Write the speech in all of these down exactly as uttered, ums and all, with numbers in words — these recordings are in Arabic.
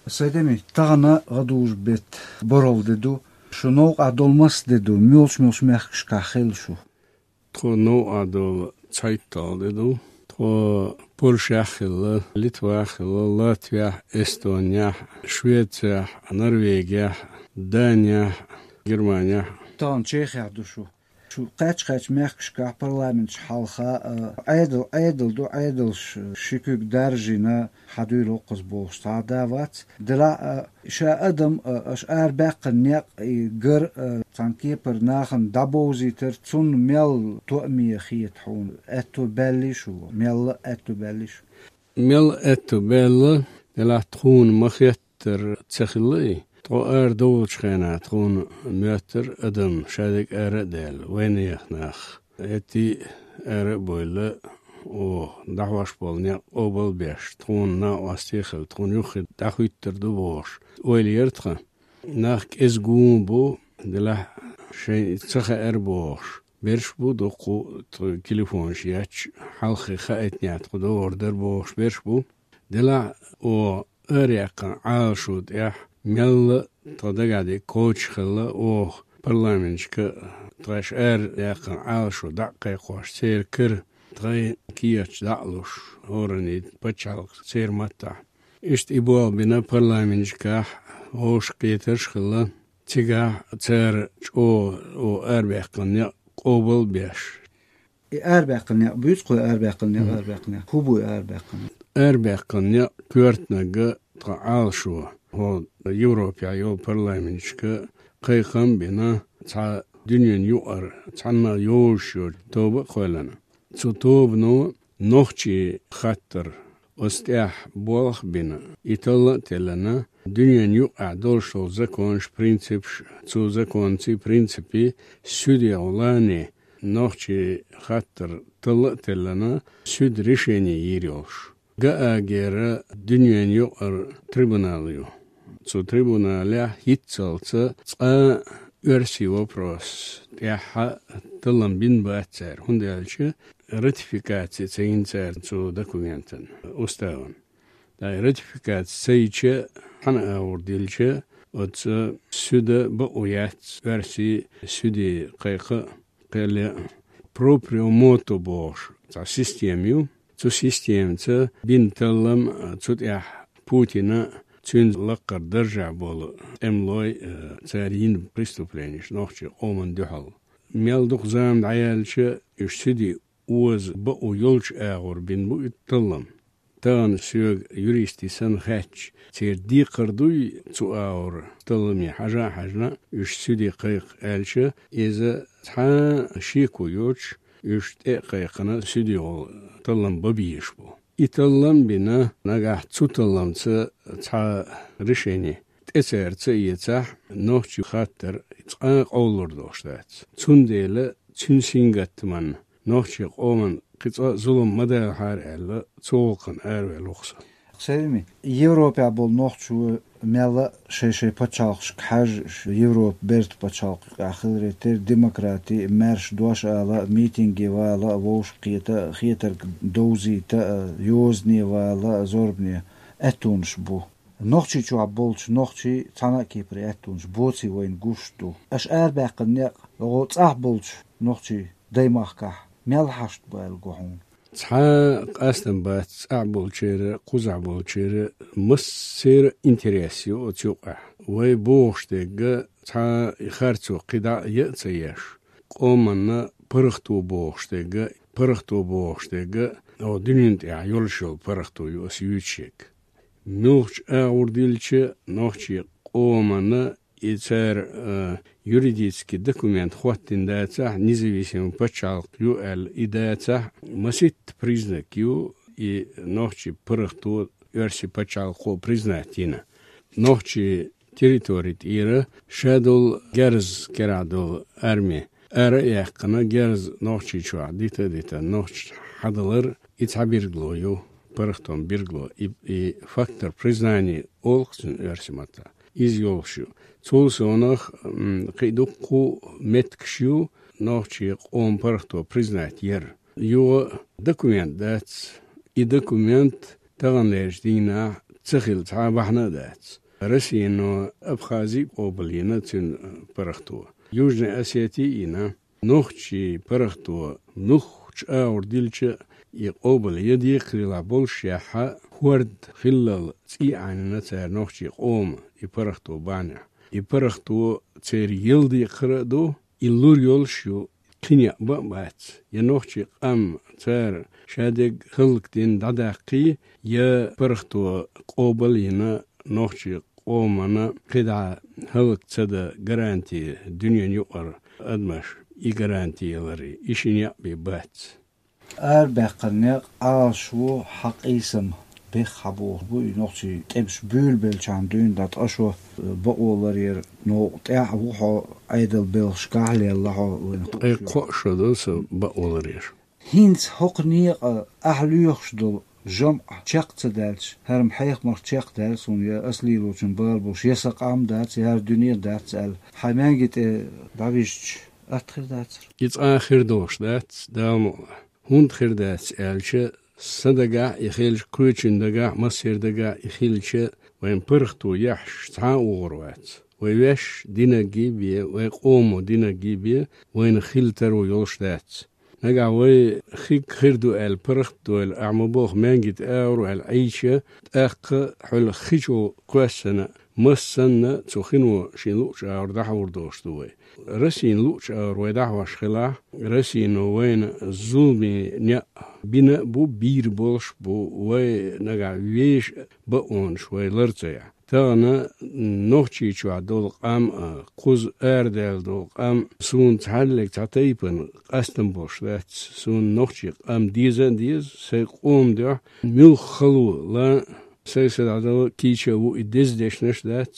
Saydemi tağına gaduz bet borol dedu. Şunu adolmaz dedu. Mülç mülç mehkşka xel şu. To no adol çaytal dedu. To Polşa xel, Litva xel, Latviya, Estonya, Şveçya, Norvegiya, Daniya, Germaniya. Tağın Çexiya duşu. Şu kaç kaç mehkşka parlament halka aydıl aydıl do aydıl şükük derjine haduylu qız boğuşta davat. Dila şa adam aş erbaqın ya gır sanki per naxın daboziter tsun mel tu'miye xiyet hun. Ettu belli şu. Mel ettu belli şu. Mel ettu belli. Dila tun makhyetter tsexili. تو ار دوچ خنا تون متر ادم شادك ار دل وين يخناخ اتي ار بول او دعواش بولني او بول بيش تون نا واستيخل تون يخ دخيتر دوش ويليرتخ ناخ ازغون بو دلا شي تخ ار بوش بيرش بو دوقو تليفون شياچ حلخي خايتنيات قدو اوردر بوش بيرش بو دلا او اريق عاشود يح مل تدقادي كوتش خلا أو برلمانشك تراش أر يقن عالشو دقي قوش سير كر تغي كياتش دعلوش أورني بتشالك سير متى إشت إبوال بنا برلمانشك هوش قيترش خلا تيجا تير أو أو أر بيقن يق قوبل بيش أربعين بيسقو أربعين أربعين كوبو أربعين أربعين يق كورتناج تعالشو هو يوروبيا يو برلمانشكا قيقم بنا تاع دنيا يوار تاعنا يوشور توب قولنا تو توب نو نوخشي خاطر استيح بولخ بنا يطلع تلنا دنيا يوقع دولشو زكونش برينسيبش تو زكونسي برينسيبي سودي اولاني نوخشي خاطر طلع تلنا سود ريشيني يريوش جاء جيرا دنيا يوقر трибуналيو цу трибуналя хитцалца ца версии вопрос яха тылам бин бацер хундалчы ратификация цейнцер цу документен уставын да ратификация хана аурдилчы от süde bu uyat versi südi qayqı qele proprio moto boş ca sistemiu цу системца бин тылам цут я Путина цюнз лаккар держа болу эмлой царин преступление нохчи оман духал мелдук зам даялчы үшсүди уз бу уйолч агор бин бу тылам тан сөг юристи сан хач цер ди кырдуй цу агор тылми хажа хажна үшсүди кыйк элчы эзе та шику юч үште кыйкына сүди ол тылам бабиеш бу италлам бина нагах цуталламцы ца решение тесерце яца нохчу хаттер ца оллор доштац цунделе цунсингаттман нохчу оман кыца зулум мада хар элла цолкан эрве лохса Sevimi Европа бол нохчу мела шеше пачалх хаж Европ берт пачалх ахилретер демократи марш дош ала митинги вала вош қита хитер доузита юзни вала зорбни этунш бу нохчи чу болч нохчи цана кипри этунш боци войн гушту аш арбақне гоцах болч нохчи даймахка мелхашт бал гохун ца قاستن بات عبول شير قزع بول شير مسير انتريسيو تشوقع وي بوشتك ца خرچو قدا يتسيش قومنا پرختو بوشتك پرختو بوشتك او دنينت يا يولشو پرختو يوسيوچك نوخ اورديلچ نوخچي قومنا ицер юридический документ хваттин дается независимый почалк юэл и дается масит признак ю и нохчи пырхту верси почалку признатина нохчи территорит ира шадул герз керадул арми ара яқына герз нохчи чуа дита дита нохч хадалар ицабиргло ю пырхтон биргло и фактор признания олксын версимата из ёлшу цулсонах қидуқу меткшю нохчи он пархто признать ер ё документ дац и документ таганлеждина تخيل تعبحنا دات رسي إنه أبخازي قوبلينا تن برختو يوجنا أسيتي إنا نوخشي برختو نوخش أور ديلش يقوبل يدي قريلا بولشيحة ورد خلال تي عن نتار نوخشي قوم يبرختو بانع يبرختو تير يلدي قردو يلور يولشو كنيا بامبات ينوخشي قام تار شادق خلق دين داداقي يا برختو قوبل ينا نوخشي قومنا قدع خلق تدا جرانتي دنيا يقر أدمش يجرانتي يلري إيشين يقبي بات أربعة عاشو حق اسم بخبور بو نوتي تبش بول بلشان دون دات أشوا بقولر نو تاع وحو أيدل بالشكال الله أي قش دوس بقولر هينز حقني أهليوش دل جمع تشق تدالش هرم حيق مر تشق دالس ونيا أصلي لوشن بالبوش يسق عم دات هر دنيا دات ال حمان جت دابيش أتخر دات يت آخر دوش دات دام هند خير دات الش صدقة يخيل كوتشن دقة مصير دقة يخيلش وين برختو يحش تعا وغروات ويش دينا جيبية ويقومو دينا جيبية وين خيلترو يولش دات نجا وي خيك خيردو البرخت دو الأعمبوخ مانجت أورو العيشة أق حل خيشو كوسنا مسنا تخينو شينلوش أور دحور دوش دوي رسين لوش أور ويدحوش خلا رسين وين الظلمي نيا بنا بو بير بولش بو وي نجا ويش بقونش وي لرتيا تانا نوخشي شو دول قام قوز أردل دول قام سون تحلق تعتيبن قستن بوش ذات سون نوخشي قام ديزن ديز سيقوم ده ميل خلو لا سيسد عدو كيشا و إدز ديشنش ذات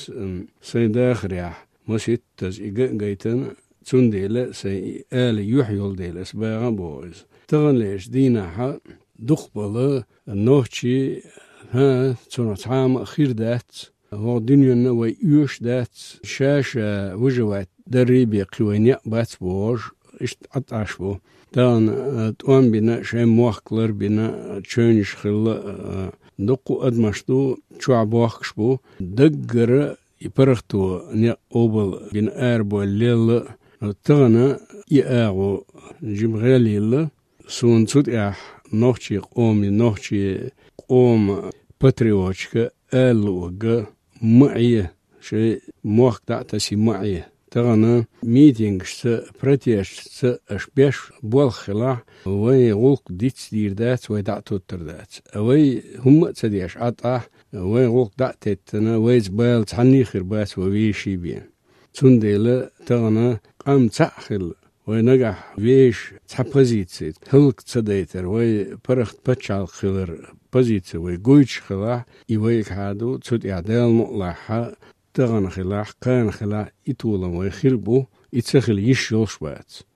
سيداخر يا مسيت تز إيجا جيتن سون ديلا سي آل يحيول ديلا سباغا بوز تغن ليش دينا حا دخبلا نوخشي ها تون تعام أخير دات هو دنيا نوى يوش دات شاشة وجوات دريبي قوانيا بات بوج إشت عطاش بو دان توان بنا شاي موخكلر بنا تشونش خلا دقو أدمشتو شو بوخش بو دقر يبرختو نيا أوبل بين أربو الليل تغنى يأغو جمغاليل سون تود إح نوخشي قومي نوخشي قوم باتريوتشكا ألوغا معي شيء موخ دعتسي معي تغنى ميتينغش براتيش أشبيش بوالخلا وي غلق ديتس دير دات وي دعتو تردات وي هم تديش عطا وي غلق دعتتنا وي زبال تعني خربات ويشي بين تنديلا تغنى قام تأخل ونجح ويش تحبزيتسيت هلك تصديتر وي برخت بتشال خلر بزيتس وي جويتش خلاح يويك هادو تسود إعدال مقلحة تغن خلاح قان خلاح يطولم وي خلبو يتسخل يشيل شوات